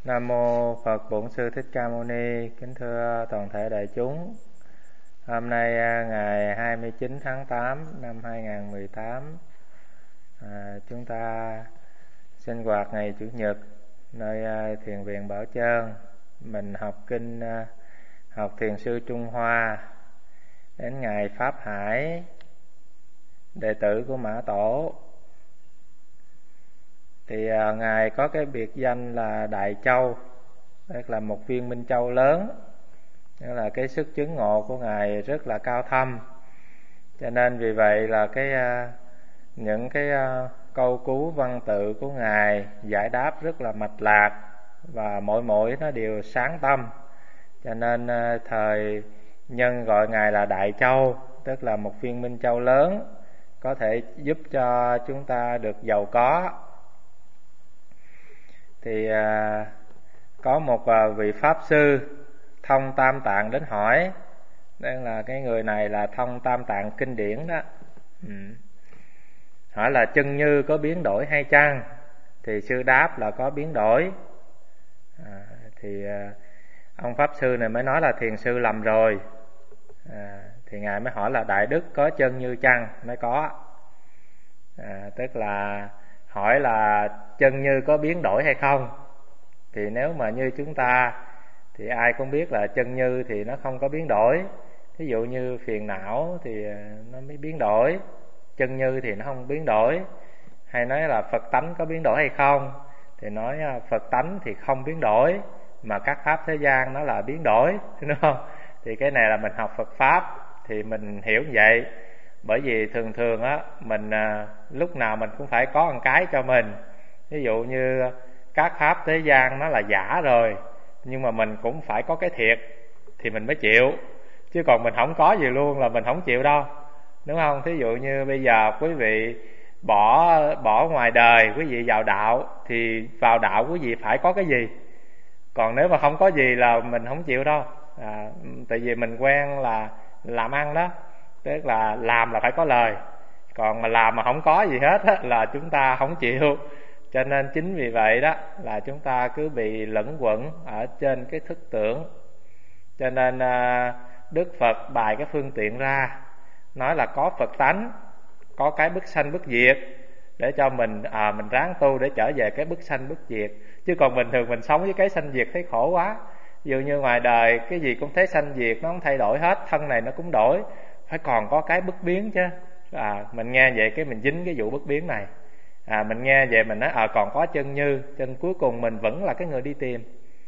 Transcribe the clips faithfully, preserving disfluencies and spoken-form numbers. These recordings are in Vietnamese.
Nam mô Phật Bổn Sư Thích Ca Mâu Ni. Kính thưa toàn thể đại chúng, hôm nay ngày hai mươi chín tháng tám năm hai nghìn không trăm mười tám, à, chúng ta sinh hoạt ngày Chủ nhật nơi thiền viện Bảo Trơn. Mình học kinh học Thiền sư Trung Hoa đến ngày Pháp Hải, đệ tử của Mã Tổ. Thì à, ngài có cái biệt danh là Đại Châu, tức là một viên minh châu lớn, tức là cái sức chứng ngộ của ngài rất là cao thâm. Cho nên vì vậy là cái à, những cái à, câu cú văn tự của ngài giải đáp rất là mạch lạc và mỗi mỗi nó đều sáng tâm. Cho nên à, thời nhân gọi ngài là Đại Châu, tức là một viên minh châu lớn, có thể giúp cho chúng ta được giàu có. Thì à, có một à, vị pháp sư thông tam tạng đến hỏi. Đây là cái người này là thông tam tạng kinh điển đó. ừ. Hỏi là chân như có biến đổi hay chăng? Thì sư đáp là có biến đổi. à, Thì à, ông pháp sư này mới nói là thiền sư lầm rồi. à, Thì ngài mới hỏi là đại đức có chân như chăng? Mới có. à, Tức là hỏi là chân như có biến đổi hay không? Thì nếu mà như chúng ta thì ai cũng biết là chân như thì nó không có biến đổi. Ví dụ như phiền não thì nó mới biến đổi, chân như thì nó không biến đổi. Hay nói là Phật tánh có biến đổi hay không? Thì nói Phật tánh thì không biến đổi, mà các pháp thế gian nó là biến đổi, đúng không? Thì cái này là mình học Phật Pháp thì mình hiểu như vậy. Bởi vì thường thường á, mình à, lúc nào mình cũng phải có một cái cho mình. Ví dụ như các pháp thế gian nó là giả rồi, nhưng mà mình cũng phải có cái thiệt thì mình mới chịu. Chứ còn mình không có gì luôn là mình không chịu đâu, đúng không? Thí dụ như bây giờ quý vị bỏ bỏ ngoài đời, quý vị vào đạo, thì vào đạo quý vị phải có cái gì. Còn nếu mà không có gì là mình không chịu đâu. à, Tại vì mình quen là làm ăn đó, tức là làm là phải có lời. Còn mà làm mà không có gì hết á, là chúng ta không chịu. Cho nên chính vì vậy đó là chúng ta cứ bị lẫn quẩn ở trên cái thức tưởng. Cho nên Đức Phật bài cái phương tiện ra, nói là có Phật tánh, có cái bất sanh bất diệt, để cho mình à, mình ráng tu để trở về cái bất sanh bất diệt. Chứ còn bình thường mình sống với cái sanh diệt thấy khổ quá. Ví dụ như ngoài đời cái gì cũng thấy sanh diệt, nó không thay đổi hết, thân này nó cũng đổi, phải còn có cái bất biến chứ. à, Mình nghe vậy cái mình dính cái vụ bất biến này. à, Mình nghe vậy mình nói à, còn có chân như, cho nên cuối cùng mình vẫn là cái người đi tìm.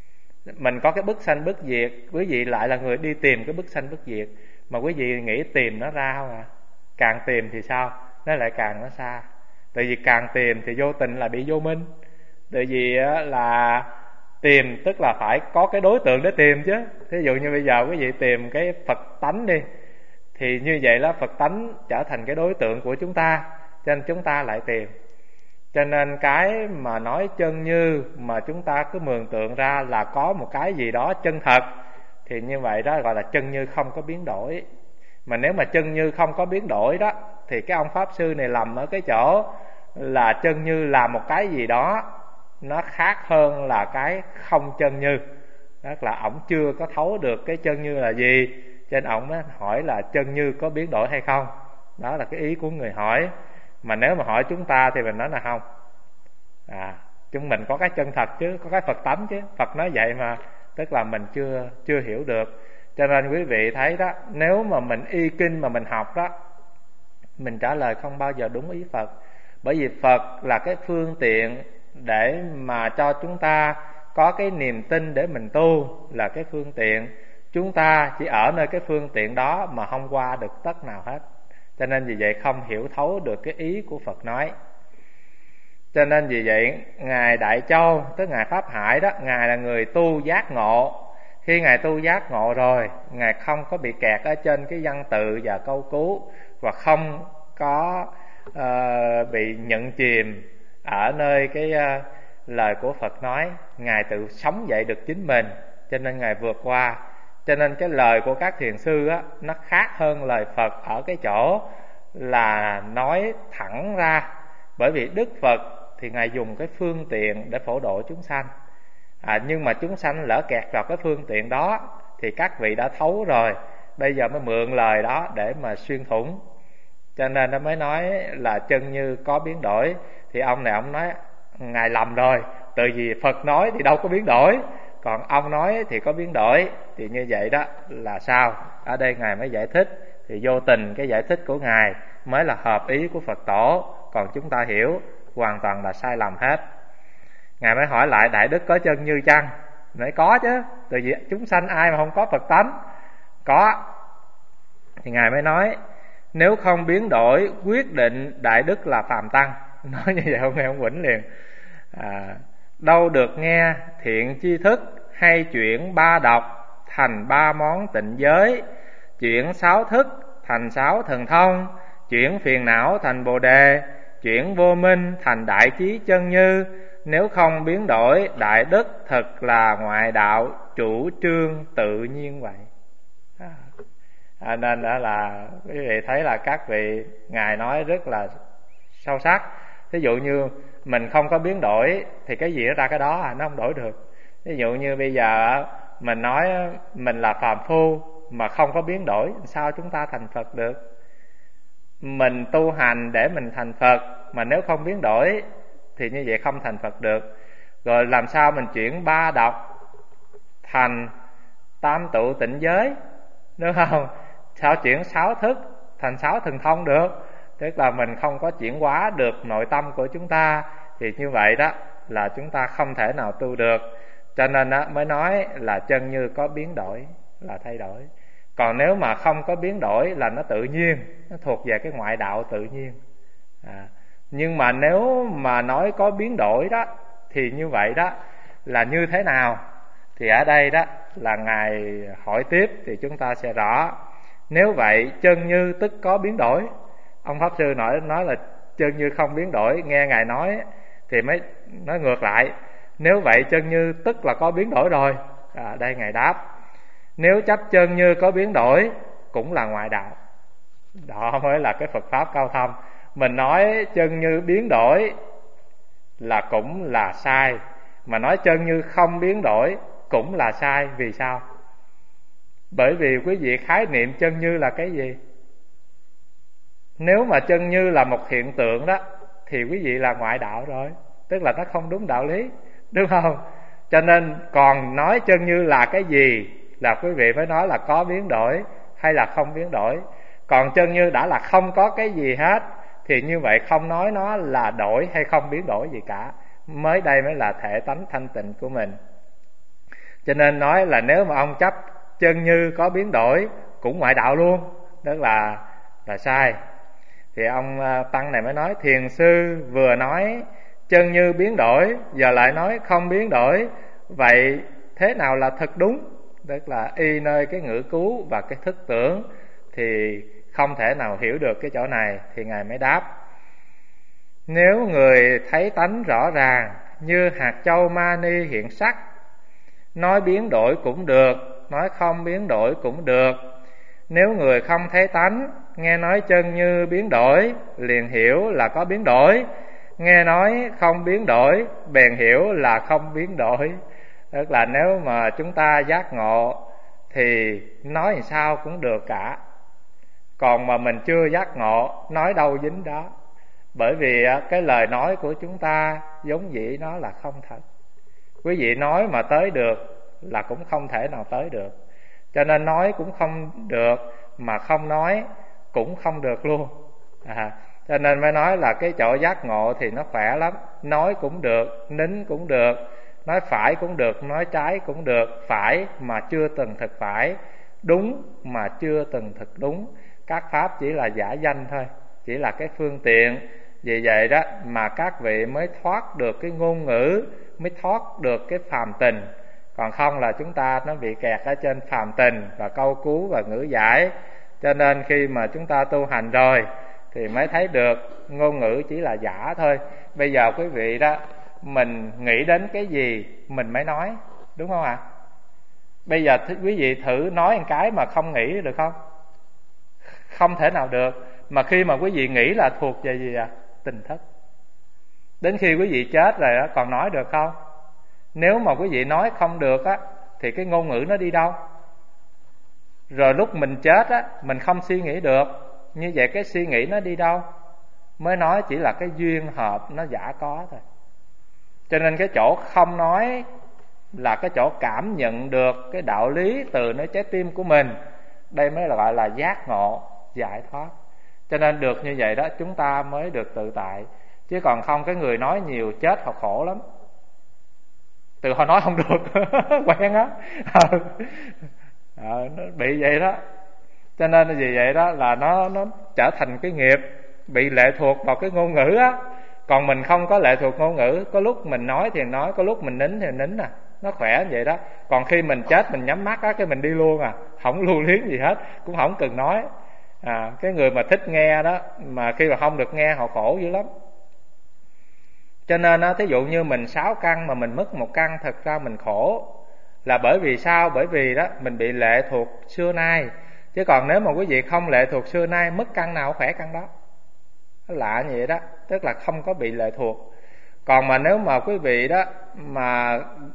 Mình có cái bất sanh bất diệt, quý vị lại là người đi tìm cái bất sanh bất diệt. Mà quý vị nghĩ tìm nó ra không ạ? Càng tìm thì sao? Nó lại càng nó xa. Tại vì càng tìm thì vô tình là bị vô minh. Tại vì là tìm tức là phải có cái đối tượng để tìm chứ. Thí dụ như bây giờ quý vị tìm cái Phật tánh đi, thì như vậy là Phật tánh trở thành cái đối tượng của chúng ta, cho nên chúng ta lại tìm. Cho nên cái mà nói chân như mà chúng ta cứ mường tượng ra là có một cái gì đó chân thật, thì như vậy đó gọi là chân như không có biến đổi. Mà nếu mà chân như không có biến đổi đó, thì cái ông pháp sư này lầm ở cái chỗ là chân như là một cái gì đó nó khác hơn là cái không chân như. Tức là ổng chưa có thấu được cái chân như là gì, cho nên ổng mới hỏi là chân như có biến đổi hay không. Đó là cái ý của người hỏi. Mà nếu mà hỏi chúng ta thì mình nói là không. à, Chúng mình có cái chân thật chứ, có cái Phật tánh chứ. Phật nói vậy mà, tức là mình chưa chưa hiểu được. Cho nên quý vị thấy đó, nếu mà mình y kinh mà mình học đó, mình trả lời không bao giờ đúng ý Phật. Bởi vì Phật là cái phương tiện để mà cho chúng ta có cái niềm tin để mình tu, là cái phương tiện. Chúng ta chỉ ở nơi cái phương tiện đó mà không qua được tất nào hết. Cho nên vì vậy không hiểu thấu được cái ý của Phật nói. Cho nên vì vậy Ngài Đại Châu, tức Ngài Pháp Hải đó, Ngài là người tu giác ngộ. Khi Ngài tu giác ngộ rồi, Ngài không có bị kẹt ở trên cái văn tự và câu cú, và không có uh, bị nhận chìm ở nơi cái uh, lời của Phật nói. Ngài tự sống dậy được chính mình, cho nên Ngài vượt qua. Cho nên cái lời của các thiền sư á, nó khác hơn lời Phật ở cái chỗ là nói thẳng ra. Bởi vì Đức Phật thì Ngài dùng cái phương tiện để phổ độ chúng sanh. à, nhưng mà chúng sanh lỡ kẹt vào cái phương tiện đó thì các vị đã thấu rồi, bây giờ mới mượn lời đó để mà xuyên thủng. Cho nên nó mới nói là chân như có biến đổi. Thì ông này ông nói ngài lầm rồi, từ vì Phật nói thì đâu có biến đổi, còn ông nói thì có biến đổi. Thì như vậy đó là sao? Ở đây ngài mới giải thích, thì vô tình cái giải thích của ngài mới là hợp ý của Phật tổ, còn chúng ta hiểu hoàn toàn là sai lầm hết. Ngài mới hỏi lại đại đức có chân như chăng? Nói có chứ, từ vì chúng sanh ai mà không có Phật tánh? Có. Thì ngài mới nói nếu không biến đổi quyết định đại đức là phàm tăng. Nói như vậy ông nghe ông Quỳnh liền. à, Đâu được nghe thiện chi thức, hay chuyển ba độc thành ba món tịnh giới, chuyển sáu thức thành sáu thần thông, chuyển phiền não thành bồ đề, chuyển vô minh thành đại trí chân như. Nếu không biến đổi đại đức thật là ngoại đạo, chủ trương tự nhiên vậy. à. À, nên đó là quý vị thấy là các vị ngài nói rất là sâu sắc. Ví dụ như mình không có biến đổi thì cái gì nó ra cái đó à, nó không đổi được. Ví dụ như bây giờ mình nói mình là phàm phu mà không có biến đổi, sao chúng ta thành Phật được? Mình tu hành để mình thành Phật, mà nếu không biến đổi thì như vậy không thành Phật được. Rồi làm sao mình chuyển ba độc thành tam tụ tịnh giới, đúng không? Sao chuyển sáu thức thành sáu thần thông được? Tức là mình không có chuyển hóa được nội tâm của chúng ta, thì như vậy đó là chúng ta không thể nào tu được. Cho nên đó mới nói là chân như có biến đổi là thay đổi. Còn nếu mà không có biến đổi là nó tự nhiên, nó thuộc về cái ngoại đạo tự nhiên. à, Nhưng mà nếu mà nói có biến đổi đó thì như vậy đó là như thế nào? Thì ở đây đó là ngài hỏi tiếp thì chúng ta sẽ rõ. Nếu vậy chân như tức có biến đổi. Ông Pháp Sư nói, nói là chân như không biến đổi, nghe ngài nói thì mới nói ngược lại. Nếu vậy chân như tức là có biến đổi rồi. à, Đây ngài đáp nếu chấp chân như có biến đổi cũng là ngoại đạo. Đó mới là cái Phật Pháp cao thâm. Mình nói chân như biến đổi là cũng là sai, mà nói chân như không biến đổi cũng là sai. Vì sao? Bởi vì quý vị khái niệm chân như là cái gì? Nếu mà chân như là một hiện tượng đó thì quý vị là ngoại đạo rồi, tức là nó không đúng đạo lý, đúng không? Cho nên còn nói chân như là cái gì là quý vị phải nói là có biến đổi hay là không biến đổi. Còn chân như đã là không có cái gì hết thì như vậy không nói nó là đổi hay không biến đổi gì cả. Mới đây mới là thể tánh thanh tịnh của mình. Cho nên nói là nếu mà ông chấp chân như có biến đổi cũng ngoại đạo luôn, tức là là sai. Thì ông tăng này mới nói thiền sư vừa nói chân như biến đổi, giờ lại nói không biến đổi, vậy thế nào là thật đúng? Tức là y nơi cái ngữ cứu và cái thức tưởng thì không thể nào hiểu được cái chỗ này. Thì ngài mới đáp nếu người thấy tánh rõ ràng như hạt châu mani hiện sắc, nói biến đổi cũng được, nói không biến đổi cũng được. Nếu người không thấy tánh, nghe nói chân như biến đổi liền hiểu là có biến đổi, nghe nói không biến đổi bèn hiểu là không biến đổi. Tức là nếu mà chúng ta giác ngộ thì nói làm sao cũng được cả, còn mà mình chưa giác ngộ nói đâu dính đó. Bởi vì cái lời nói của chúng ta giống dĩ nó là không thật. Quý vị nói mà tới được là cũng không thể nào tới được. Cho nên nói cũng không được, mà không nói cũng không được luôn. à, Cho nên mới nói là cái chỗ giác ngộ thì nó khỏe lắm. Nói cũng được, nín cũng được, nói phải cũng được, nói trái cũng được. Phải mà chưa từng thực phải, đúng mà chưa từng thực đúng. Các pháp chỉ là giả danh thôi, chỉ là cái phương tiện. Vì vậy đó mà các vị mới thoát được cái ngôn ngữ, mới thoát được cái phàm tình. Còn không là chúng ta nó bị kẹt ở trên phàm tình và câu cú và ngữ giải. Cho nên khi mà chúng ta tu hành rồi thì mới thấy được ngôn ngữ chỉ là giả thôi. Bây giờ quý vị đó, mình nghĩ đến cái gì mình mới nói, đúng không ạ? À? Bây giờ quý vị thử nói một cái mà không nghĩ được không? Không thể nào được. Mà khi mà quý vị nghĩ là thuộc về gì à? Tình thức. Đến khi quý vị chết rồi đó, còn nói được không? Nếu mà quý vị nói không được á, thì cái ngôn ngữ nó đi đâu? Rồi lúc mình chết á, mình không suy nghĩ được, như vậy cái suy nghĩ nó đi đâu? Mới nói chỉ là cái duyên hợp nó giả có thôi. Cho nên cái chỗ không nói là cái chỗ cảm nhận được cái đạo lý từ nơi trái tim của mình. Đây mới là gọi là giác ngộ, giải thoát. Cho nên được như vậy đó, chúng ta mới được tự tại. Chứ còn không, cái người nói nhiều chết họ khổ lắm. Từ họ nói không được quen á, ờ, nó bị vậy đó. Cho nên là vì vậy đó là nó nó trở thành cái nghiệp, bị lệ thuộc vào cái ngôn ngữ á. Còn mình không có lệ thuộc ngôn ngữ, có lúc mình nói thì nói, có lúc mình nín thì nín à, nó khỏe như vậy đó. Còn khi mình chết mình nhắm mắt á, cái mình đi luôn à, không lưu luyến gì hết, cũng không cần nói. À, cái người mà thích nghe đó, mà khi mà không được nghe họ khổ dữ lắm. Cho nên á, thí dụ như mình sáu căn mà mình mất một căn, thật ra mình khổ. Là bởi vì sao? Bởi vì đó mình bị lệ thuộc xưa nay. Chứ còn nếu mà quý vị không lệ thuộc xưa nay, mất căn nào khỏe căn đó. Nó lạ như vậy đó, tức là không có bị lệ thuộc. Còn mà nếu mà quý vị đó mà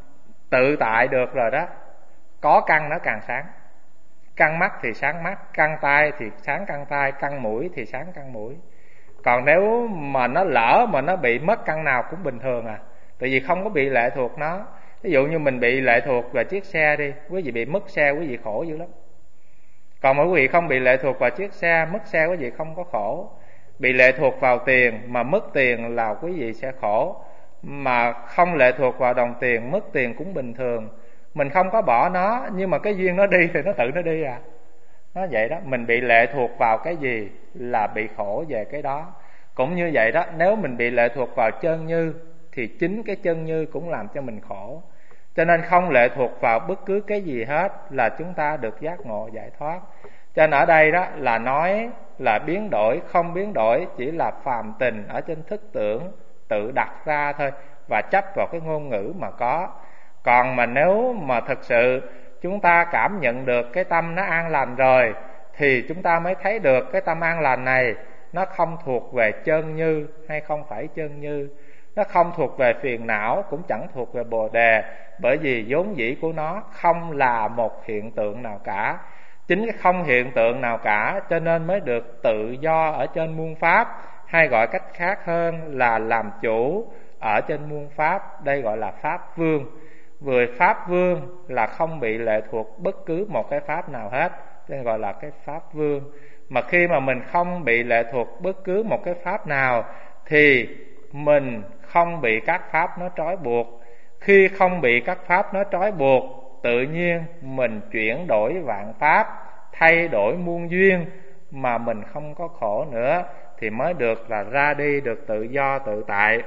tự tại được rồi đó, có căn nó càng sáng. Căn mắt thì sáng mắt, căn tai thì sáng căn tai, căn mũi thì sáng căn mũi. Còn nếu mà nó lỡ mà nó bị mất căn nào cũng bình thường à, tại vì không có bị lệ thuộc nó. Ví dụ như mình bị lệ thuộc vào chiếc xe đi, quý vị bị mất xe quý vị khổ dữ lắm. Còn mà quý vị không bị lệ thuộc vào chiếc xe, mất xe quý vị không có khổ. Bị lệ thuộc vào tiền mà mất tiền là quý vị sẽ khổ. Mà không lệ thuộc vào đồng tiền, mất tiền cũng bình thường. Mình không có bỏ nó, nhưng mà cái duyên nó đi thì nó tự nó đi à. Nó vậy đó, mình bị lệ thuộc vào cái gì là bị khổ về cái đó. Cũng như vậy đó, nếu mình bị lệ thuộc vào chân như thì chính cái chân như cũng làm cho mình khổ. Cho nên không lệ thuộc vào bất cứ cái gì hết là chúng ta được giác ngộ giải thoát. Cho nên ở đây đó là nói là biến đổi, không biến đổi chỉ là phàm tình ở trên thức tưởng tự đặt ra thôi, và chấp vào cái ngôn ngữ mà có. Còn mà nếu mà thực sự chúng ta cảm nhận được cái tâm nó an lành rồi, thì chúng ta mới thấy được cái tâm an lành này nó không thuộc về chân như hay không phải chân như. Nó không thuộc về phiền não, cũng chẳng thuộc về bồ đề. Bởi vì vốn dĩ của nó không là một hiện tượng nào cả. Chính cái không hiện tượng nào cả cho nên mới được tự do ở trên muôn pháp, hay gọi cách khác hơn là làm chủ ở trên muôn pháp. Đây gọi là pháp vương. Vừa pháp vương là không bị lệ thuộc bất cứ một cái pháp nào hết, nên gọi là cái pháp vương. Mà khi mà mình không bị lệ thuộc bất cứ một cái pháp nào thì mình không bị các pháp nó trói buộc. Khi không bị các pháp nó trói buộc, tự nhiên mình chuyển đổi vạn pháp, thay đổi muôn duyên mà mình không có khổ nữa, thì mới được là ra đi, được tự do tự tại.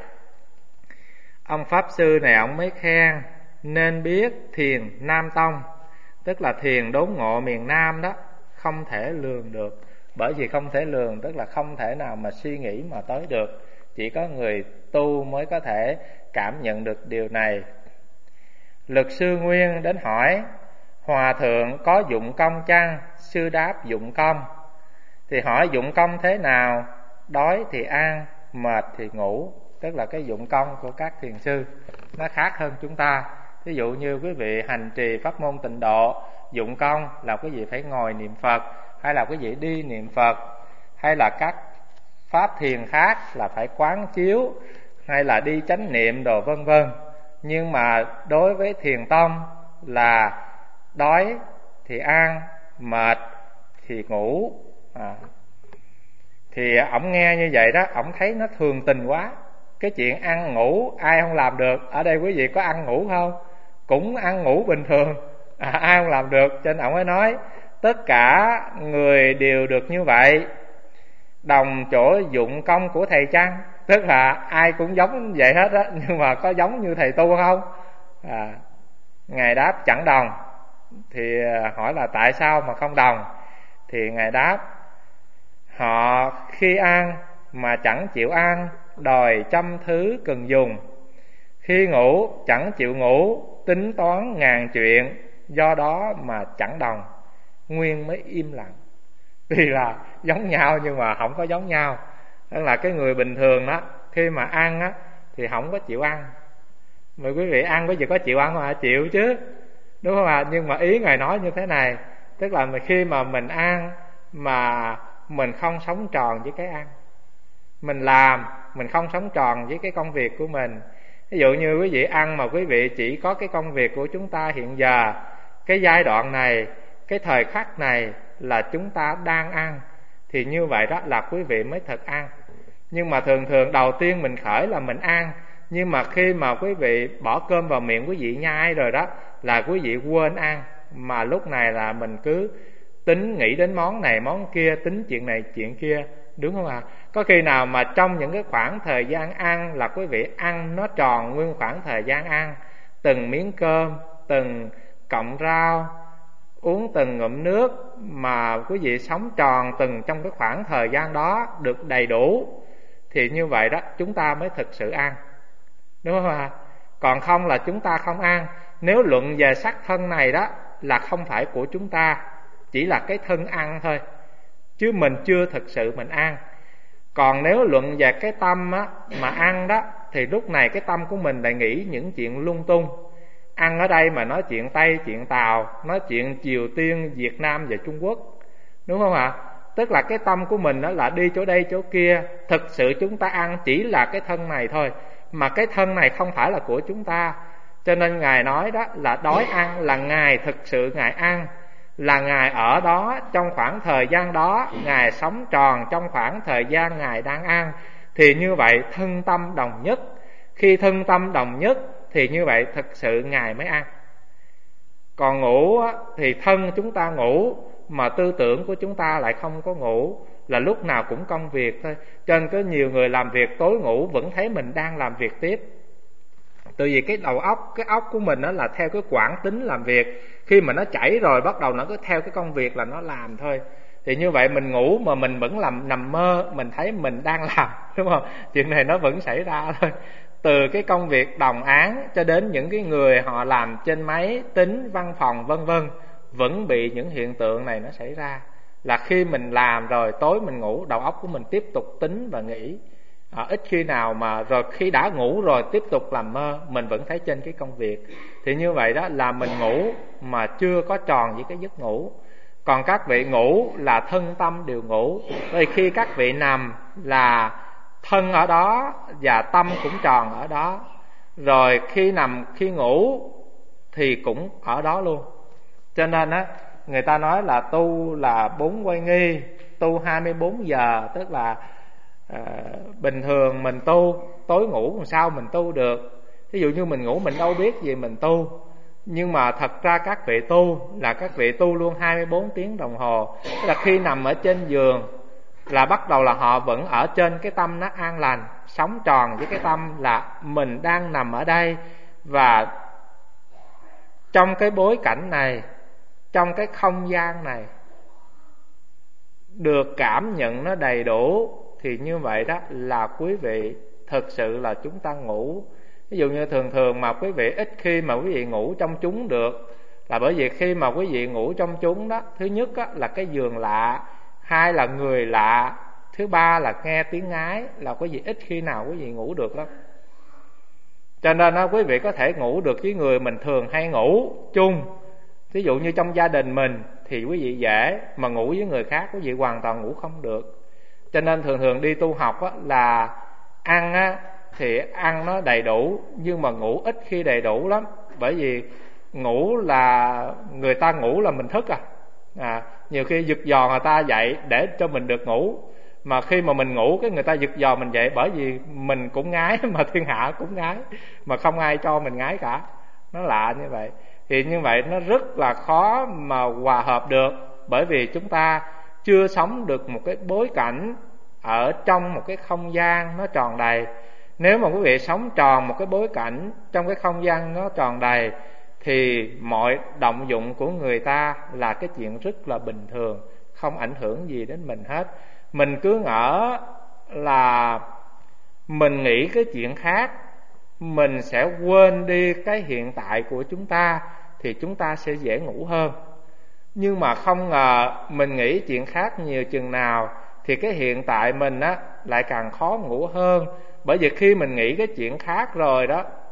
Ông Pháp Sư này ông mới khen nên biết thiền Nam Tông, tức là thiền đốn ngộ miền Nam đó, không thể lường được. Bởi vì không thể lường tức là không thể nào mà suy nghĩ mà tới được. Chỉ có người tu mới có thể cảm nhận được điều này. Lực Sư Nguyên đến hỏi: Hòa thượng có dụng công chăng? Sư đáp dụng công. Thì hỏi dụng công thế nào? Đói thì ăn, mệt thì ngủ. Tức là cái dụng công của các thiền sư nó khác hơn chúng ta. Ví dụ như quý vị hành trì pháp môn tịnh độ, dụng công là quý vị phải ngồi niệm Phật, hay là quý vị đi niệm Phật, hay là các pháp thiền khác là phải quán chiếu, hay là đi chánh niệm đồ vân vân. Nhưng mà đối với thiền tông là đói thì ăn, mệt thì ngủ. à. Thì ổng nghe như vậy đó, ổng thấy nó thường tình quá. Cái chuyện ăn ngủ ai không làm được. Ở đây quý vị có ăn ngủ không? Cũng ăn ngủ bình thường, à, ai không làm được. Cho nên ổng mới nói tất cả người đều được như vậy, đồng chỗ dụng công của thầy chăng? Tức là ai cũng giống vậy hết á, nhưng mà có giống như thầy tu không? à, Ngài đáp chẳng đồng. Thì hỏi là tại sao mà không đồng? Thì Ngài đáp họ khi ăn mà chẳng chịu ăn, đòi trăm thứ cần dùng. Khi ngủ chẳng chịu ngủ, tính toán ngàn chuyện, do đó mà chẳng đồng. Nguyên mới im lặng. Tuy là giống nhau nhưng mà không có giống nhau. Tức là cái người bình thường đó, khi mà ăn á thì không có chịu ăn, Mà quý vị ăn quý vị có chịu ăn không ạ? Chịu chứ, đúng không ạ? Nhưng mà ý Ngài nói như thế này, tức là khi mà mình ăn mà mình không sống tròn với cái ăn, mình làm mình không sống tròn với cái công việc của mình. Ví dụ như quý vị ăn mà quý vị chỉ có cái công việc của chúng ta hiện giờ, cái giai đoạn này, cái thời khắc này là chúng ta đang ăn, thì như vậy đó là quý vị mới thật ăn. Nhưng mà thường thường đầu tiên mình khởi là mình ăn, nhưng mà khi mà quý vị bỏ cơm vào miệng quý vị nhai rồi đó là quý vị quên ăn, mà lúc này là mình cứ tính nghĩ đến món này món kia, tính chuyện này chuyện kia, đúng không ạ? Có khi nào mà trong những cái khoảng thời gian ăn là quý vị ăn nó tròn nguyên khoảng thời gian ăn, từng miếng cơm, từng cọng rau, uống từng ngụm nước, mà quý vị sống tròn từng trong cái khoảng thời gian đó được đầy đủ, thì như vậy đó chúng ta mới thực sự ăn, đúng không ạ? Còn không là chúng ta không ăn. Nếu luận về xác thân này đó là không phải của chúng ta, chỉ là cái thân ăn thôi, chứ mình chưa thực sự mình ăn. Còn nếu luận về cái tâm á, mà ăn đó, thì lúc này cái tâm của mình lại nghĩ những chuyện lung tung. Ăn ở đây mà nói chuyện Tây, chuyện Tàu, nói chuyện Triều Tiên, Việt Nam và Trung Quốc, đúng không ạ? Tức là cái tâm của mình đó là đi chỗ đây chỗ kia. Thực sự chúng ta ăn chỉ là cái thân này thôi, mà cái thân này không phải là của chúng ta. Cho nên Ngài nói đó là đói ăn là Ngài thực sự Ngài ăn, là Ngài ở đó trong khoảng thời gian đó, Ngài sống tròn trong khoảng thời gian Ngài đang ăn. Thì như vậy thân tâm đồng nhất. Khi thân tâm đồng nhất thì như vậy thực sự Ngài mới ăn. Còn ngủ thì thân chúng ta ngủ, mà tư tưởng của chúng ta lại không có ngủ, là lúc nào cũng công việc thôi. Cho nên có nhiều người làm việc tối ngủ vẫn thấy mình đang làm việc tiếp. Từ vì cái đầu óc, cái óc của mình đó là theo cái quãng tính làm việc. Khi mà nó chảy rồi bắt đầu nó cứ theo cái công việc là nó làm thôi. Thì như vậy mình ngủ mà mình vẫn làm nằm mơ, mình thấy mình đang làm, đúng không? Chuyện này nó vẫn xảy ra thôi. Từ cái công việc đồng áng cho đến những cái người họ làm trên máy tính, văn phòng vân vân, vẫn bị những hiện tượng này nó xảy ra. Là khi mình làm rồi tối mình ngủ, đầu óc của mình tiếp tục tính và nghĩ. À, ít khi nào mà rồi khi đã ngủ rồi tiếp tục làm mơ, mình vẫn thấy trên cái công việc. Thì như vậy đó là mình ngủ mà chưa có tròn với cái giấc ngủ. Còn các vị ngủ là thân tâm đều ngủ. Bởi vì khi các vị nằm là thân ở đó và tâm cũng tròn ở đó. Rồi khi nằm, khi ngủ thì cũng ở đó luôn. Cho nên á, người ta nói là tu là bốn quay nghi, tu hai mươi bốn giờ. Tức là à, bình thường mình tu, tối ngủ làm sao mình tu được. Ví dụ như mình ngủ mình đâu biết gì mình tu. Nhưng mà thật ra các vị tu là các vị tu luôn hai mươi bốn tiếng đồng hồ. Tức là khi nằm ở trên giường là bắt đầu là họ vẫn ở trên cái tâm nó an lành, sống tròn với cái tâm là mình đang nằm ở đây. Và trong cái bối cảnh này, trong cái không gian này, được cảm nhận nó đầy đủ, thì như vậy đó là quý vị thực sự là chúng ta ngủ. Ví dụ như thường thường mà quý vị ít khi mà quý vị ngủ trong chúng được, là bởi vì khi mà quý vị ngủ trong chúng đó, thứ nhất á, là cái giường lạ, hai là người lạ, thứ ba là nghe tiếng ngái, là quý vị ít khi nào quý vị ngủ được lắm. Cho nên á, quý vị có thể ngủ được với người mình thường hay ngủ chung. Ví dụ như trong gia đình mình thì quý vị dễ, mà ngủ với người khác quý vị hoàn toàn ngủ không được. Cho nên thường thường đi tu học á, là ăn á, thì ăn nó đầy đủ, nhưng mà ngủ ít khi đầy đủ lắm. Bởi vì ngủ là người ta ngủ là mình thức à, à nhiều khi giật dò người ta dậy để cho mình được ngủ. Mà khi mà mình ngủ cái người ta giật dò mình dậy, bởi vì mình cũng ngái mà thiên hạ cũng ngái, mà không ai cho mình ngái cả. Nó lạ như vậy. Thì như vậy nó rất là khó mà hòa hợp được, bởi vì chúng ta chưa sống được một cái bối cảnh ở trong một cái không gian nó tròn đầy. Nếu mà quý vị sống tròn một cái bối cảnh trong cái không gian nó tròn đầy, thì mọi động dụng của người ta là cái chuyện rất là bình thường, không ảnh hưởng gì đến mình hết. Mình cứ ngỡ là mình nghĩ cái chuyện khác, mình sẽ quên đi cái hiện tại của chúng ta, thì chúng ta sẽ dễ ngủ hơn. Nhưng mà không ngờ mình nghĩ chuyện khác nhiều chừng nào thì cái hiện tại mình á lại càng khó ngủ hơn. Bởi vì khi mình nghĩ cái chuyện khác rồi đó,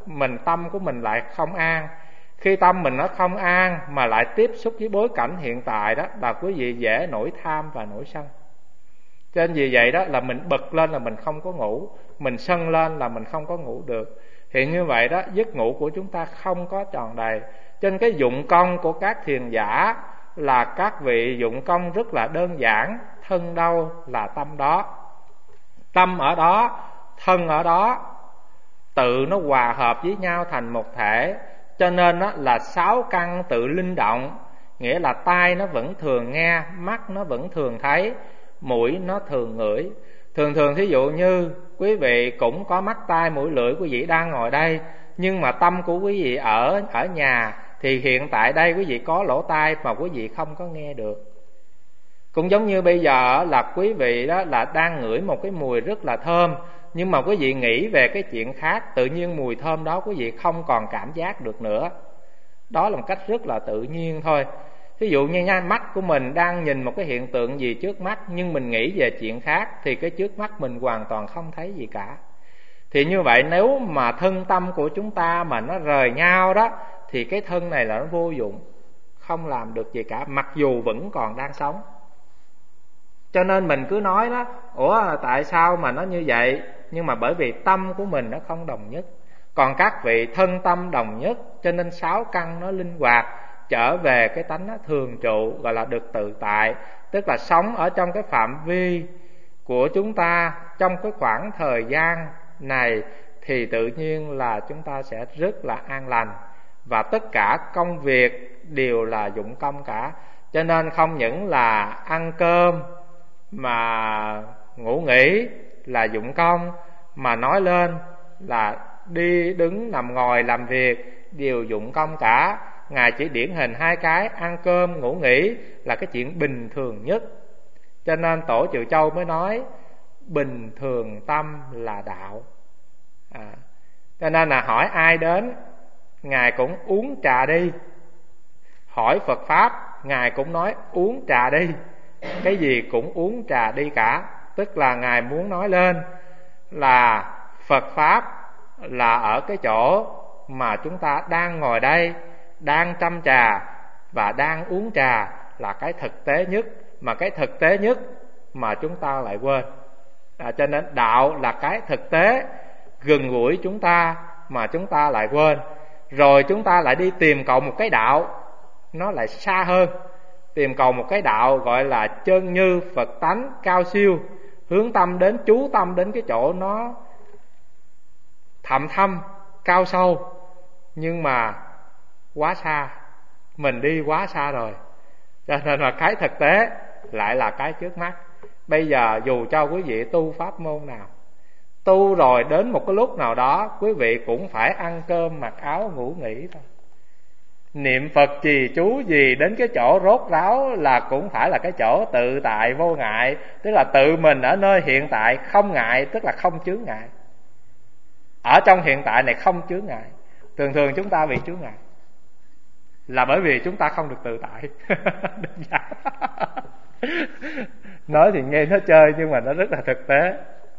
mình tâm của mình lại không an. Khi tâm mình nó không an mà lại tiếp xúc với bối cảnh hiện tại đó, là quý vị dễ nổi tham và nổi sân. Cho nên vì vậy đó là mình bực lên là mình không có ngủ, mình sân lên là mình không có ngủ được. Hiện như vậy đó, giấc ngủ của chúng ta không có tròn đầy. Cho nên cái dụng công của các thiền giả là các vị dụng công rất là đơn giản. Thân đâu là tâm đó, tâm ở đó, thân ở đó, tự nó hòa hợp với nhau thành một thể. Cho nên đó là sáu căn tự linh động, nghĩa là tai nó vẫn thường nghe, mắt nó vẫn thường thấy, mũi nó thường ngửi. Thường thường thí dụ như quý vị cũng có mắt tai mũi lưỡi, quý vị đang ngồi đây, nhưng mà tâm của quý vị ở ở nhà, thì hiện tại đây quý vị có lỗ tai mà quý vị không có nghe được. Cũng giống như bây giờ là quý vị đó là đang ngửi một cái mùi rất là thơm, nhưng mà quý vị nghĩ về cái chuyện khác, tự nhiên mùi thơm đó quý vị không còn cảm giác được nữa. Đó là một cách rất là tự nhiên thôi. Ví dụ như nha, mắt của mình đang nhìn một cái hiện tượng gì trước mắt, nhưng mình nghĩ về chuyện khác, thì cái trước mắt mình hoàn toàn không thấy gì cả. Thì như vậy nếu mà thân tâm của chúng ta mà nó rời nhau đó, thì cái thân này là nó vô dụng, không làm được gì cả, mặc dù vẫn còn đang sống. Cho nên mình cứ nói đó, ủa tại sao mà nó như vậy? Nhưng mà bởi vì tâm của mình nó không đồng nhất. Còn các vị thân tâm đồng nhất, cho nên sáu căn nó linh hoạt, trở về cái tánh nó thường trụ, gọi là được tự tại. Tức là sống ở trong cái phạm vi của chúng ta, trong cái khoảng thời gian này, thì tự nhiên là chúng ta sẽ rất là an lành. Và tất cả công việc đều là dụng công cả. Cho nên không những là ăn cơm mà ngủ nghỉ là dụng công, mà nói lên là đi đứng nằm ngồi làm việc đều dụng công cả. Ngài chỉ điển hình hai cái ăn cơm ngủ nghỉ là cái chuyện bình thường nhất. Cho nên Tổ Trừ Châu mới nói bình thường tâm là đạo. à, Cho nên là hỏi ai đến Ngài cũng uống trà đi, hỏi Phật Pháp Ngài cũng nói uống trà đi, cái gì cũng uống trà đi cả. Tức là Ngài muốn nói lên là Phật Pháp là ở cái chỗ mà chúng ta đang ngồi đây, đang chăm trà và đang uống trà, là cái thực tế nhất. Mà cái thực tế nhất mà chúng ta lại quên. à, Cho nên đạo là cái thực tế gần gũi chúng ta mà chúng ta lại quên. Rồi chúng ta lại đi tìm cầu một cái đạo nó lại xa hơn, tìm cầu một cái đạo gọi là chân như Phật tánh cao siêu, hướng tâm đến, chú tâm đến cái chỗ nó thậm thâm cao sâu, nhưng mà quá xa, mình đi quá xa rồi. Cho nên là cái thực tế lại là cái trước mắt. Bây giờ dù cho quý vị tu pháp môn nào, tu rồi đến một cái lúc nào đó quý vị cũng phải ăn cơm mặc áo ngủ nghỉ thôi. Niệm Phật trì chú gì đến cái chỗ rốt ráo là cũng phải là cái chỗ tự tại vô ngại. Tức là tự mình ở nơi hiện tại không ngại, tức là không chướng ngại. Ở trong hiện tại này không chướng ngại. Thường thường chúng ta bị chướng ngại là bởi vì chúng ta không được tự tại. Đơn giản. Nói thì nghe nó chơi nhưng mà nó rất là thực tế.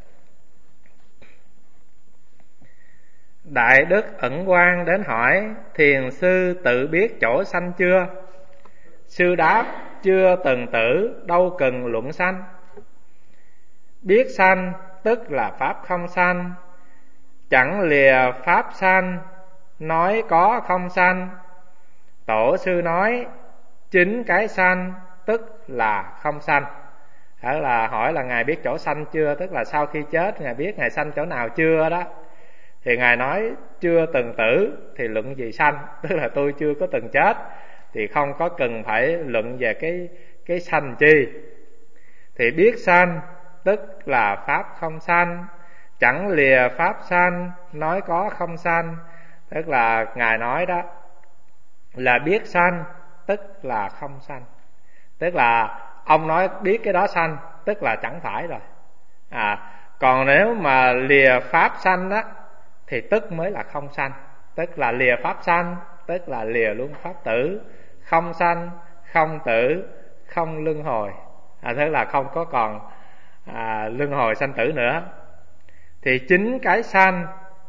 Đại đức Ẩn Quang đến hỏi: thiền sư tự biết chỗ sanh chưa? Sư đáp: chưa từng tử, đâu cần luận sanh. Biết sanh tức là pháp không sanh, chẳng lìa pháp sanh, nói có không sanh. Tổ sư nói: chính cái sanh tức là không sanh. Đó là hỏi là Ngài biết chỗ sanh chưa, tức là sau khi chết Ngài biết Ngài sanh chỗ nào chưa đó. Thì Ngài nói chưa từng tử thì luận gì sanh, tức là tôi chưa có từng chết thì không có cần phải luận về cái cái sanh chi. Thì biết sanh tức là pháp không sanh, chẳng lìa pháp sanh, nói có không sanh. Tức là Ngài nói đó là biết sanh tức là không sanh. Tức là ông nói biết cái đó sanh tức là chẳng phải rồi. à, Còn nếu mà lìa pháp sanh đó thì tức mới là không sanh. Tức là lìa pháp sanh tức là lìa luôn pháp tử. Không sanh, không tử, không luân hồi. à, Tức là không có còn à, luân hồi sanh tử nữa. Thì chính cái sanh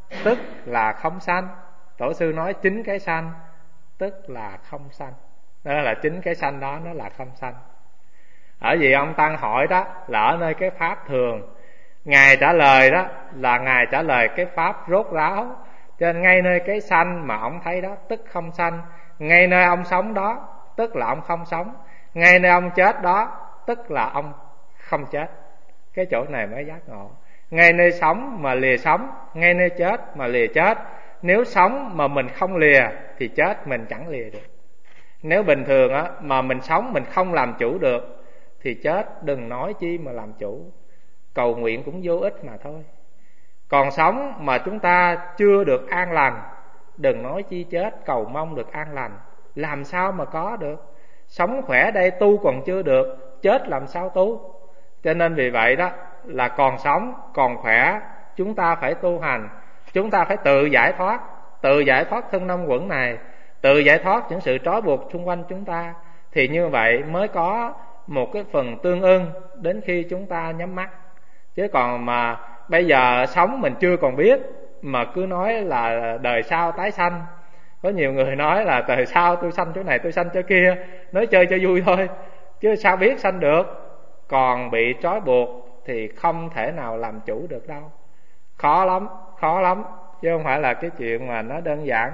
tức là không sanh. Tổ sư nói chính cái sanh tức là không sanh. Đó là chính cái sanh đó nó là không sanh. Ở vì ông Tăng hỏi đó là ở nơi cái pháp thường, Ngài trả lời đó là Ngài trả lời cái pháp rốt ráo. Cho nên ngay nơi cái sanh mà ông thấy đó tức không sanh, ngay nơi ông sống đó tức là ông không sống, ngay nơi ông chết đó tức là ông không chết. Cái chỗ này mới giác ngộ. Ngay nơi sống mà lìa sống, ngay nơi chết mà lìa chết. Nếu sống mà mình không lìa thì chết mình chẳng lìa được. Nếu bình thường á mà mình sống mình không làm chủ được thì chết đừng nói chi mà làm chủ. Cầu nguyện cũng vô ích mà thôi. Còn sống mà chúng ta chưa được an lành, đừng nói chi chết cầu mong được an lành. Làm sao mà có được? Sống khỏe đây tu còn chưa được, chết làm sao tu? Cho nên vì vậy đó là còn sống, còn khỏe, chúng ta phải tu hành. Chúng ta phải tự giải thoát, tự giải thoát thân năm quẩn này, tự giải thoát những sự trói buộc xung quanh chúng ta. Thì như vậy mới có một cái phần tương ưng đến khi chúng ta nhắm mắt. Chứ còn mà bây giờ sống mình chưa còn biết mà cứ nói là đời sau tái sanh. Có nhiều người nói là đời sau tôi sanh chỗ này tôi sanh chỗ kia, nói chơi cho vui thôi, chứ sao biết sanh được. Còn bị trói buộc thì không thể nào làm chủ được đâu. Khó lắm, khó lắm, chứ không phải là cái chuyện mà nó đơn giản.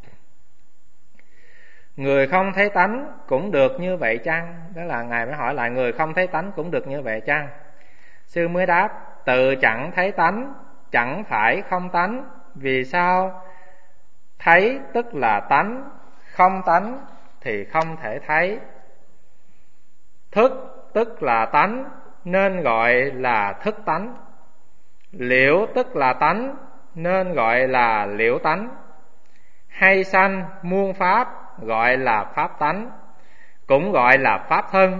Người không thấy tánh cũng được như vậy chăng? Đó là Ngài mới hỏi lại, người không thấy tánh cũng được như vậy chăng? Sư mới đáp, tự chẳng thấy tánh, chẳng phải không tánh. Vì sao? Thấy tức là tánh, không tánh thì không thể thấy. Thức tức là tánh, nên gọi là thức tánh. Liễu tức là tánh, nên gọi là liễu tánh. Hay sanh muôn pháp, gọi là pháp tánh, cũng gọi là pháp thân.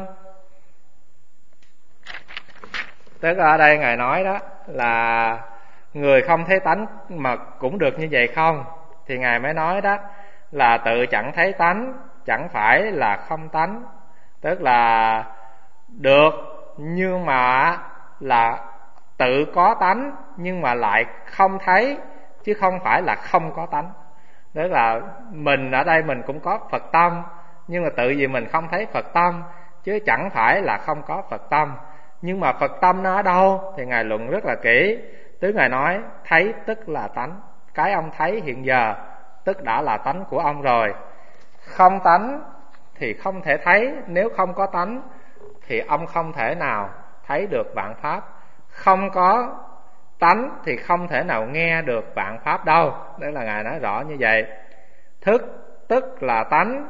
Tức ở đây Ngài nói đó là người không thấy tánh mà cũng được như vậy không? Thì Ngài mới nói đó là tự chẳng thấy tánh, chẳng phải là không tánh. Tức là được nhưng mà là tự có tánh nhưng mà lại không thấy, chứ không phải là không có tánh. Tức là mình ở đây mình cũng có Phật tâm, nhưng mà tự vì mình không thấy Phật tâm, chứ chẳng phải là không có Phật tâm. Nhưng mà Phật tâm nó ở đâu thì Ngài luận rất là kỹ. Tức Ngài nói thấy tức là tánh, cái ông thấy hiện giờ tức đã là tánh của ông rồi. Không tánh thì không thể thấy, nếu không có tánh thì ông không thể nào thấy được vạn pháp. Không có tánh thì không thể nào nghe được vạn pháp đâu. Đấy là Ngài nói rõ như vậy. Thức tức là tánh,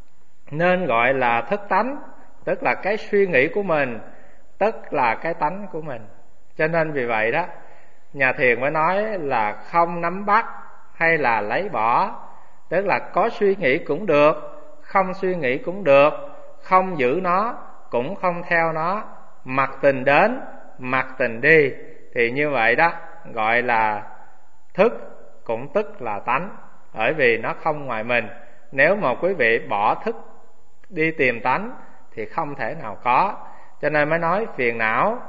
nên gọi là thức tánh. Tức là cái suy nghĩ của mình, tức là cái tánh của mình. Cho nên vì vậy đó, nhà thiền mới nói là không nắm bắt hay là lấy bỏ. Tức là có suy nghĩ cũng được, không suy nghĩ cũng được, không giữ nó cũng không theo nó, mặc tình đến, mặc tình đi. Thì như vậy đó gọi là thức, cũng tức là tánh, bởi vì nó không ngoài mình. Nếu mà quý vị bỏ thức đi tìm tánh thì không thể nào có. Cho nên mới nói phiền não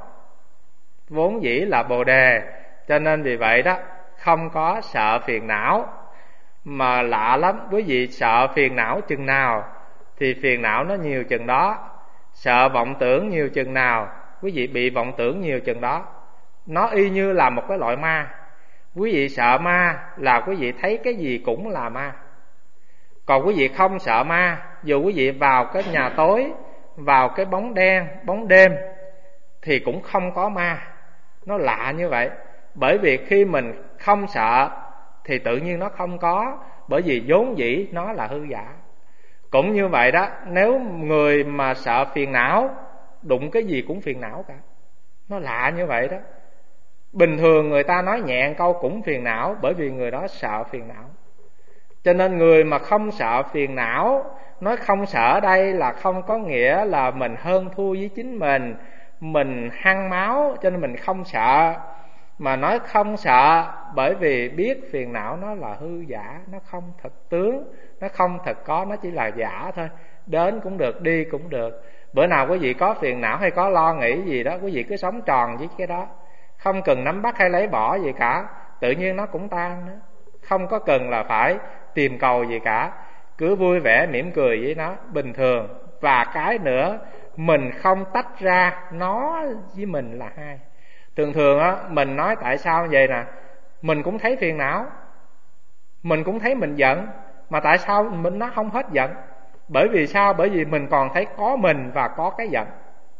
vốn dĩ là bồ đề. Cho nên vì vậy đó, không có sợ phiền não. Mà lạ lắm, quý vị sợ phiền não chừng nào thì phiền não nó nhiều chừng đó. Sợ vọng tưởng nhiều chừng nào, quý vị bị vọng tưởng nhiều chừng đó. Nó y như là một cái loại ma. Quý vị sợ ma là quý vị thấy cái gì cũng là ma. Còn quý vị không sợ ma, dù quý vị vào cái nhà tối, vào cái bóng đen, bóng đêm thì cũng không có ma. Nó lạ như vậy. Bởi vì khi mình không sợ thì tự nhiên nó không có, bởi vì vốn dĩ nó là hư giả. Cũng như vậy đó, nếu người mà sợ phiền não, đụng cái gì cũng phiền não cả. Nó lạ như vậy đó. Bình thường người ta nói nhẹ câu cũng phiền não, bởi vì người đó sợ phiền não. Cho nên người mà không sợ phiền não, nói không sợ ở đây là không có nghĩa là mình hơn thua với chính mình, mình hăng máu cho nên mình không sợ. Mà nói không sợ bởi vì biết phiền não nó là hư giả, nó không thật tướng, nó không thật có, nó chỉ là giả thôi. Đến cũng được, đi cũng được. Bữa nào quý vị có phiền não hay có lo nghĩ gì đó, quý vị cứ sống tròn với cái đó, không cần nắm bắt hay lấy bỏ gì cả. tự nhiên nó cũng tan nữa. Không có cần là phải tìm cầu gì cả, cứ vui vẻ mỉm cười với nó bình thường. Và cái nữa, mình không tách ra nó với mình là hai. Thường thường á, mình nói tại sao vậy nè, mình cũng thấy phiền não, mình cũng thấy mình giận, mà tại sao mình nó không hết giận? Bởi vì sao? Bởi vì mình còn thấy có mình và có cái giận.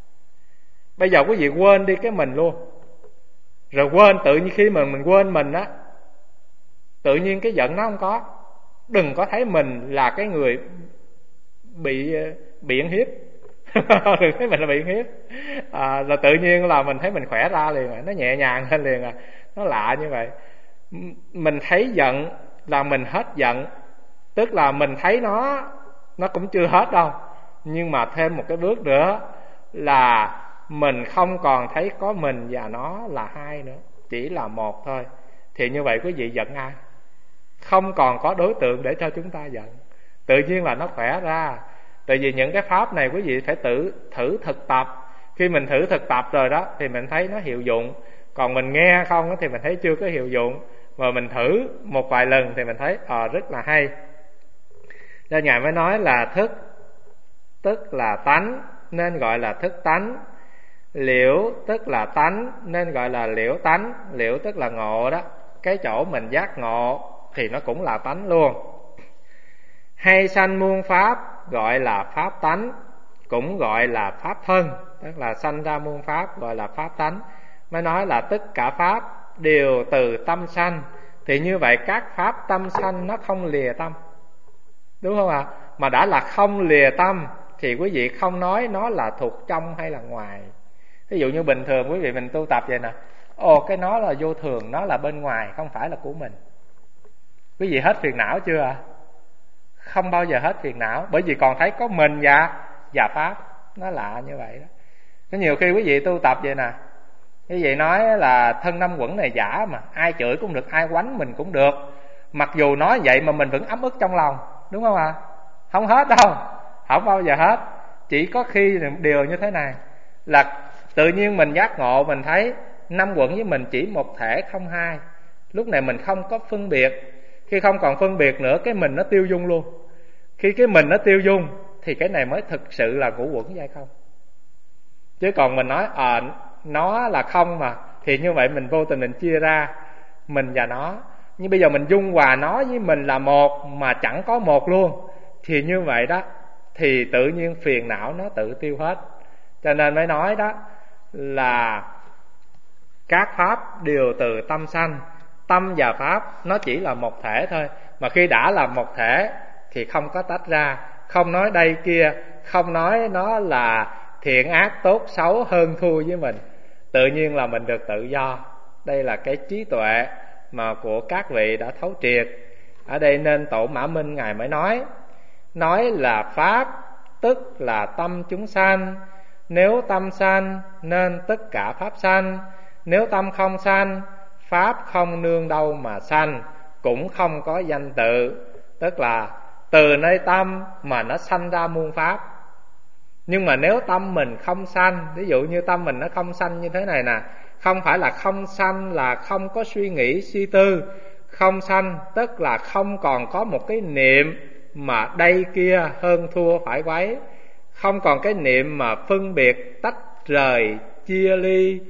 Bây giờ quý vị quên đi cái mình luôn, rồi quên, tự nhiên khi mà mình quên mình á, tự nhiên cái giận nó không có. Đừng có thấy mình là cái người bị bị ăn hiếp đừng thấy mình là bị ăn hiếp à, là tự nhiên là mình thấy mình khỏe ra liền à, nó nhẹ nhàng hơn liền à. Nó lạ như vậy. Mình thấy giận là mình hết giận, tức là mình thấy nó nó cũng chưa hết đâu, nhưng mà thêm một cái bước nữa là mình không còn thấy có mình và nó là hai nữa, chỉ là một thôi. Thì như vậy quý vị giận ai? Không còn có đối tượng để cho chúng ta giận, tự nhiên là nó khỏe ra. Tại vì những cái pháp này quý vị phải tự thử thực tập. Khi mình thử thực tập rồi đó thì mình thấy nó hiệu dụng. Còn mình nghe không thì mình thấy chưa có hiệu dụng, mà mình thử một vài lần thì mình thấy ờ rất là hay. Nên Ngài mới nói là thức tức là tánh nên gọi là thức tánh, liễu tức là tánh nên gọi là liễu tánh. Liễu tức là ngộ đó, cái chỗ mình giác ngộ thì nó cũng là tánh luôn. Hay sanh muôn pháp gọi là pháp tánh, cũng gọi là pháp thân, tức là sanh ra muôn pháp gọi là pháp tánh. Mới nói là tất cả pháp đều từ tâm sanh. Thì như vậy các pháp tâm sanh nó không lìa tâm, đúng không ạ? À? Mà đã là không lìa tâm thì quý vị không nói nó là thuộc trong hay là ngoài. Ví dụ như bình thường quý vị mình tu tập vậy nè, ồ cái nó là vô thường, nó là bên ngoài, không phải là của mình. Quý vị hết phiền não chưa ạ? À? Không bao giờ hết phiền não, bởi vì còn thấy có mình và và pháp. Nó lạ như vậy đó. Có nhiều khi quý vị tu tập vậy nè, quý vị nói là thân năm quẩn này giả mà, ai chửi cũng được, ai quánh mình cũng được. Mặc dù nói vậy mà mình vẫn ấm ức trong lòng, đúng không ạ? À? Không hết đâu, không bao giờ hết. Chỉ có khi điều như thế này là tự nhiên mình giác ngộ, mình thấy năm quẩn với mình chỉ một thể không hai. Lúc này mình không có phân biệt. Khi không còn phân biệt nữa, cái mình nó tiêu dung luôn. Khi cái mình nó tiêu dung thì cái này mới thực sự là ngũ quẩn hay không. Chứ còn mình nói à, nó là không mà, thì như vậy mình vô tình mình chia ra mình và nó. Nhưng bây giờ mình dung hòa nó với mình là một mà chẳng có một luôn, thì như vậy đó thì tự nhiên phiền não nó tự tiêu hết. Cho nên mới nói đó là các pháp đều từ tâm sanh. Tâm và pháp nó chỉ là một thể thôi. Mà khi đã là một thể thì không có tách ra, không nói đây kia, không nói nó là thiện ác tốt xấu hơn thua với mình. Tự nhiên là mình được tự do. Đây là cái trí tuệ mà của các vị đã thấu triệt. Ở đây nên Tổ Mã Minh Ngài mới nói, nói là pháp tức là tâm chúng sanh. Nếu tâm sanh nên tất cả pháp sanh. Nếu tâm không sanh, pháp không nương đâu mà sanh, cũng không có danh tự. Tức là từ nơi tâm mà nó sanh ra muôn pháp. Nhưng mà nếu tâm mình không sanh, ví dụ như tâm mình nó không sanh như thế này nè, không phải là không sanh là không có suy nghĩ suy tư. Không sanh tức là không còn có một cái niệm mà đây kia hơn thua phải quấy. Không còn cái niệm mà phân biệt tách rời chia ly,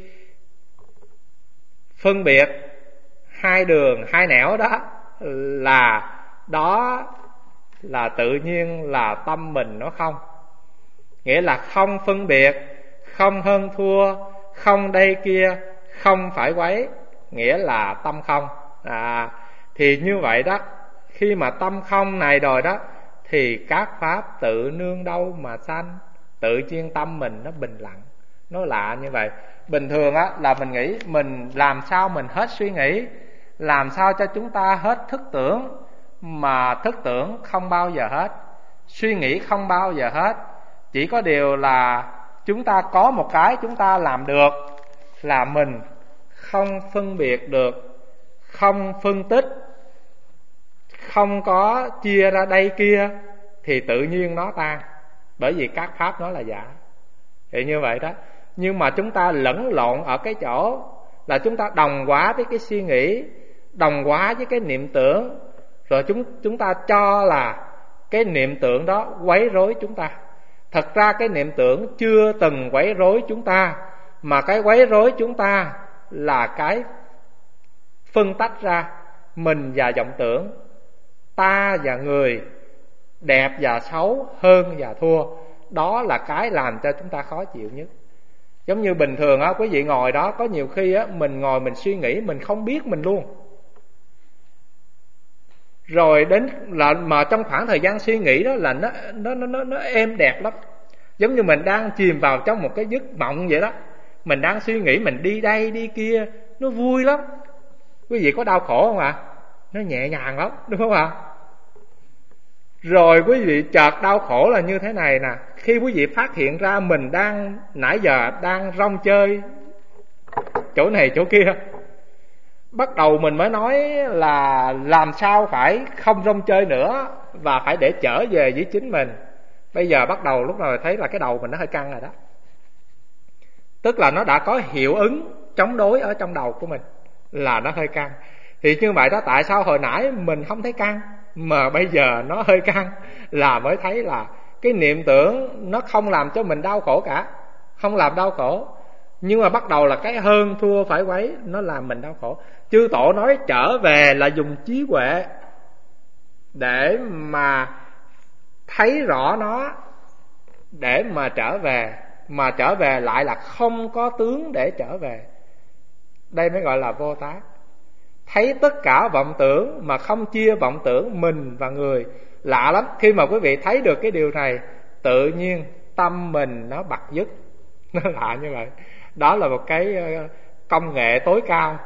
phân biệt hai đường hai nẻo đó, là đó là tự nhiên là tâm mình nó không. Nghĩa là không phân biệt, không hơn thua, không đây kia, không phải quấy, nghĩa là tâm không. À, thì như vậy đó, khi mà tâm không này rồi đó thì các pháp tự nương đâu mà sanh. Tự nhiên tâm mình nó bình lặng. Nó lạ như vậy. Bình thường á là mình nghĩ mình làm sao mình hết suy nghĩ, làm sao cho chúng ta hết thức tưởng. Mà thức tưởng không bao giờ hết, suy nghĩ không bao giờ hết. Chỉ có điều là chúng ta có một cái chúng ta làm được là mình không phân biệt được, không phân tích, không có chia ra đây kia, thì tự nhiên nó tan. Bởi vì các pháp nó là giả. Thì như vậy đó. Nhưng mà chúng ta lẫn lộn ở cái chỗ là chúng ta đồng hóa với cái suy nghĩ, đồng hóa với cái niệm tưởng, rồi chúng chúng ta cho là cái niệm tưởng đó quấy rối chúng ta. Thật ra cái niệm tưởng chưa từng quấy rối chúng ta, mà cái quấy rối chúng ta là cái phân tách ra mình và vọng tưởng, ta và người, đẹp và xấu, hơn và thua. Đó là cái làm cho chúng ta khó chịu nhất. Giống như bình thường á, quý vị ngồi đó, có nhiều khi á, mình ngồi mình suy nghĩ, mình không biết mình luôn. Rồi đến là mà trong khoảng thời gian suy nghĩ đó là nó nó nó nó êm đẹp lắm. Giống như mình đang chìm vào trong một cái giấc mộng vậy đó. Mình đang suy nghĩ, mình đi đây đi kia, nó vui lắm. Quý vị có đau khổ không ạ? Nó nhẹ nhàng lắm, đúng không ạ? Rồi quý vị chợt đau khổ là như thế này nè. Khi quý vị phát hiện ra mình đang nãy giờ đang rong chơi chỗ này chỗ kia, bắt đầu mình mới nói là làm sao phải không rong chơi nữa, và phải để trở về với chính mình. Bây giờ bắt đầu lúc nào thấy là cái đầu mình nó hơi căng rồi đó. Tức là nó đã có hiệu ứng chống đối ở trong đầu của mình, là nó hơi căng. Thì như vậy đó, tại sao hồi nãy mình không thấy căng mà bây giờ nó hơi căng, là mới thấy là cái niệm tưởng nó không làm cho mình đau khổ cả, không làm đau khổ. Nhưng mà bắt đầu là cái hơn thua phải quấy, nó làm mình đau khổ. Chư Tổ nói trở về là dùng trí huệ để mà thấy rõ nó, để mà trở về. Mà trở về lại là không có tướng để trở về. Đây mới gọi là vô tác. Thấy tất cả vọng tưởng mà không chia vọng tưởng mình và người. Lạ lắm, khi mà quý vị thấy được cái điều này, tự nhiên tâm mình nó bặt dứt. Nó lạ như vậy. Đó là một cái công nghệ tối cao,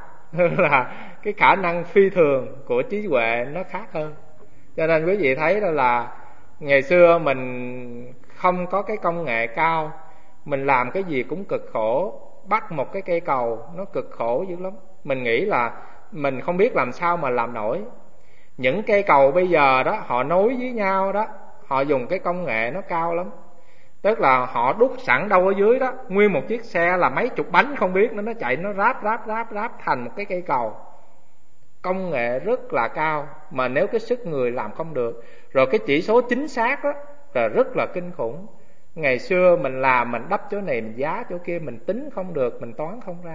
là cái khả năng phi thường của trí huệ nó khác hơn. Cho nên quý vị thấy đó là ngày xưa mình không có cái công nghệ cao, mình làm cái gì cũng cực khổ. Bắt một cái cây cầu nó cực khổ dữ lắm. Mình nghĩ là mình không biết làm sao mà làm nổi. Những cây cầu bây giờ đó, họ nối với nhau đó, họ dùng cái công nghệ nó cao lắm. Tức là họ đúc sẵn đâu ở dưới đó, nguyên một chiếc xe là mấy chục bánh không biết, nó nó chạy nó ráp ráp ráp ráp thành một cái cây cầu. Công nghệ rất là cao, mà nếu cái sức người làm không được. Rồi cái chỉ số chính xác đó là rất là kinh khủng. Ngày xưa mình làm, mình đắp chỗ này, mình giá chỗ kia, mình tính không được, mình toán không ra.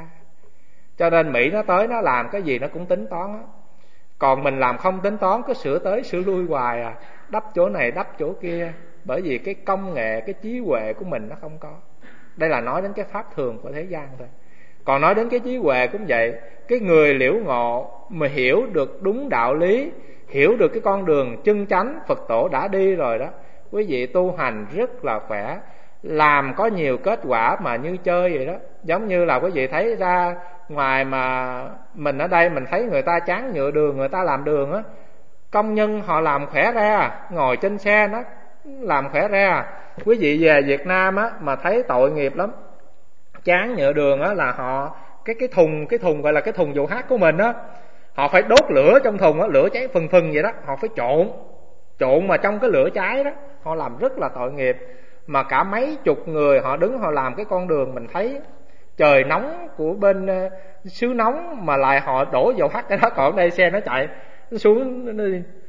Cho nên Mỹ nó tới nó làm cái gì nó cũng tính toán đó. Còn mình làm không tính toán, cứ sửa tới sửa lui hoài à, đắp chỗ này đắp chỗ kia. Bởi vì cái công nghệ, cái trí huệ của mình nó không có. Đây là nói đến cái pháp thường của thế gian thôi. Còn nói đến cái trí huệ cũng vậy. Cái người liễu ngộ mà hiểu được đúng đạo lý, hiểu được cái con đường chân chánh Phật tổ đã đi rồi đó, quý vị tu hành rất là khỏe. Làm có nhiều kết quả mà như chơi vậy đó. Giống như là quý vị thấy ra ngoài mà mình ở đây, mình thấy người ta tráng nhựa đường, người ta làm đường á, công nhân họ làm khỏe ra, ngồi trên xe nó làm khỏe ra. Quý vị về Việt Nam á mà thấy tội nghiệp lắm. Tráng nhựa đường á là họ cái cái thùng cái thùng gọi là cái thùng dầu hát của mình á, họ phải đốt lửa trong thùng á, lửa cháy phừng phừng vậy đó, họ phải trộn trộn mà trong cái lửa cháy đó. Họ làm rất là tội nghiệp. Mà cả mấy chục người họ đứng họ làm cái con đường, mình thấy trời nóng của bên uh, xứ nóng mà lại họ đổ dầu hắt cái đó. Còn đây xe nó chạy nó xuống, nó,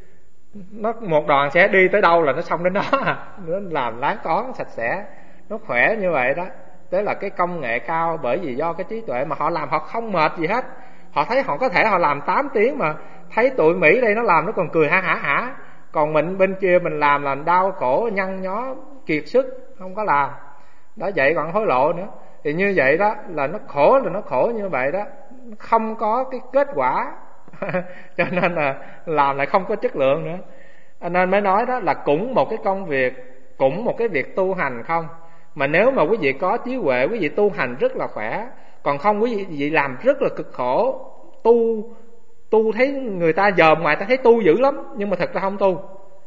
nó một đoàn xe đi tới đâu là nó xong đến đó à. Nó làm láng cón sạch sẽ, nó khỏe như vậy đó. Tức là cái công nghệ cao, bởi vì do cái trí tuệ mà họ làm, họ không mệt gì hết. Họ thấy họ có thể họ làm tám tiếng mà thấy tụi Mỹ đây nó làm nó còn cười ha hả hả. Còn mình bên kia mình làm là đau khổ nhăn nhó kiệt sức, không có làm. Đó vậy còn hối lộ nữa. Thì như vậy đó là nó khổ, là nó khổ như vậy đó, không có cái kết quả. Cho nên là làm lại không có chất lượng nữa. Nên mới nói đó là cũng một cái công việc, cũng một cái việc tu hành không. Mà nếu mà quý vị có trí huệ, quý vị tu hành rất là khỏe. Còn không quý vị làm rất là cực khổ. Tu Tu thấy người ta dòm ngoài ta thấy tu dữ lắm, nhưng mà thật ra không tu.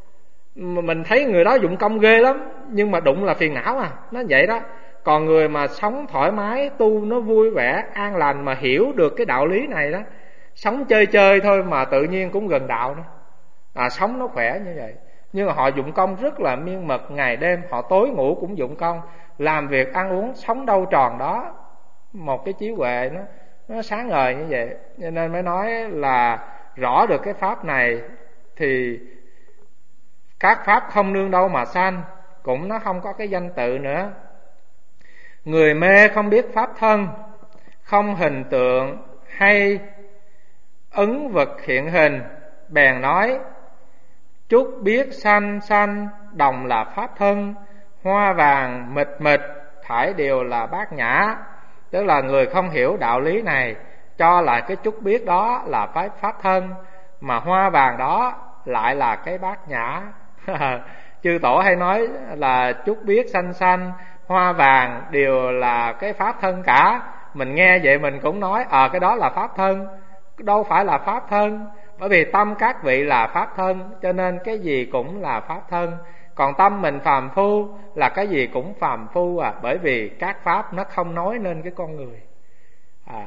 Mình thấy người đó dụng công ghê lắm, nhưng mà đụng là phiền não à. Nó vậy đó. Còn người mà sống thoải mái, tu nó vui vẻ, an lành, mà hiểu được cái đạo lý này đó, sống chơi chơi thôi mà tự nhiên cũng gần đạo đó. À, sống nó khỏe như vậy. Nhưng mà họ dụng công rất là miên mật, ngày đêm, họ tối ngủ cũng dụng công, làm việc ăn uống, sống đâu tròn đó. Một cái trí huệ nó nó sáng ngời như vậy. Cho nên mới nói là rõ được cái pháp này thì các pháp không nương đâu mà sanh, cũng nó không có cái danh tự nữa. Người mê không biết pháp thân, không hình tượng hay ứng vật hiện hình, bèn nói chúc biết sanh sanh đồng là pháp thân, hoa vàng mịt mịt thải đều là bát nhã. Tức là người không hiểu đạo lý này, cho là cái chúc biết đó là cái pháp thân, mà hoa vàng đó lại là cái bát nhã. Chư tổ hay nói là chúc biết sanh sanh, hoa vàng đều là cái pháp thân cả. Mình nghe vậy mình cũng nói ờ à, cái đó là pháp thân. Đâu phải là pháp thân, bởi vì tâm các vị là pháp thân, cho nên cái gì cũng là pháp thân. Còn tâm mình phàm phu là cái gì cũng phàm phu à, bởi vì các pháp nó không nói nên cái con người. À.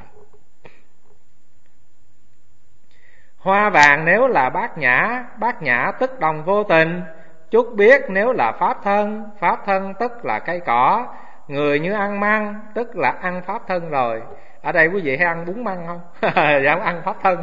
Hoa vàng nếu là bát nhã, bát nhã tức đồng vô tình. Chúc biết nếu là pháp thân, pháp thân tức là cây cỏ. Người như ăn măng tức là ăn pháp thân rồi. Ở đây quý vị hay ăn bún măng không? Dạ ăn pháp thân.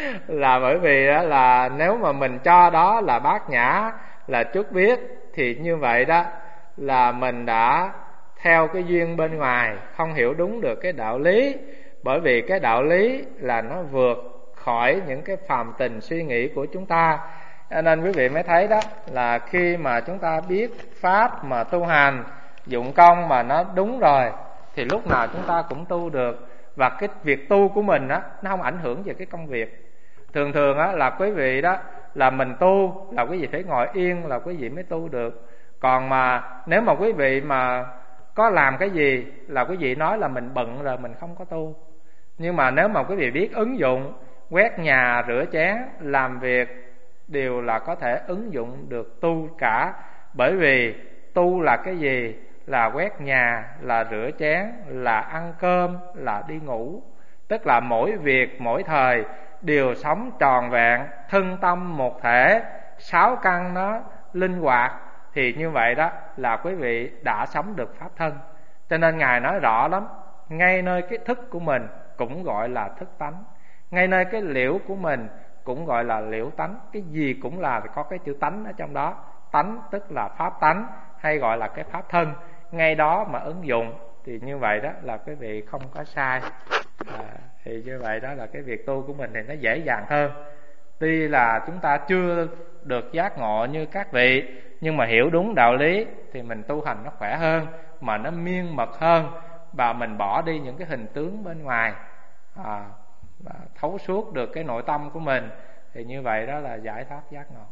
Là bởi vì đó là nếu mà mình cho đó là bát nhã, là chúc biết, thì như vậy đó là mình đã theo cái duyên bên ngoài, không hiểu đúng được cái đạo lý. Bởi vì cái đạo lý là nó vượt khỏi những cái phàm tình suy nghĩ của chúng ta. Cho nên quý vị mới thấy đó là khi mà chúng ta biết pháp mà tu hành, dụng công mà nó đúng rồi, thì lúc nào chúng ta cũng tu được. Và cái việc tu của mình á, nó không ảnh hưởng về cái công việc. Thường thường á là quý vị đó là mình tu là quý vị phải ngồi yên là quý vị mới tu được. Còn mà nếu mà quý vị mà có làm cái gì là quý vị nói là mình bận rồi mình không có tu. Nhưng mà nếu mà quý vị biết ứng dụng, quét nhà, rửa chén, làm việc đều là có thể ứng dụng được tu cả. Bởi vì tu là cái gì? Là quét nhà, là rửa chén, là ăn cơm, là đi ngủ. Tức là mỗi việc, mỗi thời đều sống tròn vẹn, thân tâm một thể, sáu căn nó linh hoạt. Thì như vậy đó là quý vị đã sống được pháp thân. Cho nên Ngài nói rõ lắm, ngay nơi cái thức của mình cũng gọi là thức tánh, ngay nơi cái liễu của mình cũng gọi là liễu tánh. Cái gì cũng là có cái chữ tánh ở trong đó. Tánh tức là pháp tánh, hay gọi là cái pháp thân. Ngay đó mà ứng dụng thì như vậy đó là quý vị không có sai. À, thì như vậy đó là cái việc tu của mình thì nó dễ dàng hơn. Tuy là chúng ta chưa được giác ngộ như các vị, nhưng mà hiểu đúng đạo lý thì mình tu hành nó khỏe hơn, mà nó miên mật hơn. Và mình bỏ đi những cái hình tướng bên ngoài, à, và thấu suốt được cái nội tâm của mình. Thì như vậy đó là giải thoát giác ngộ.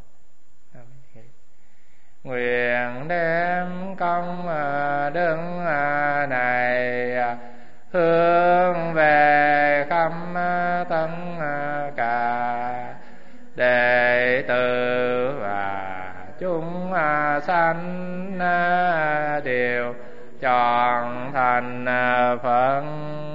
Nguyện đem công đức này hướng về khắp tất cả đệ tử và chúng sanh đều chọn thành Phật.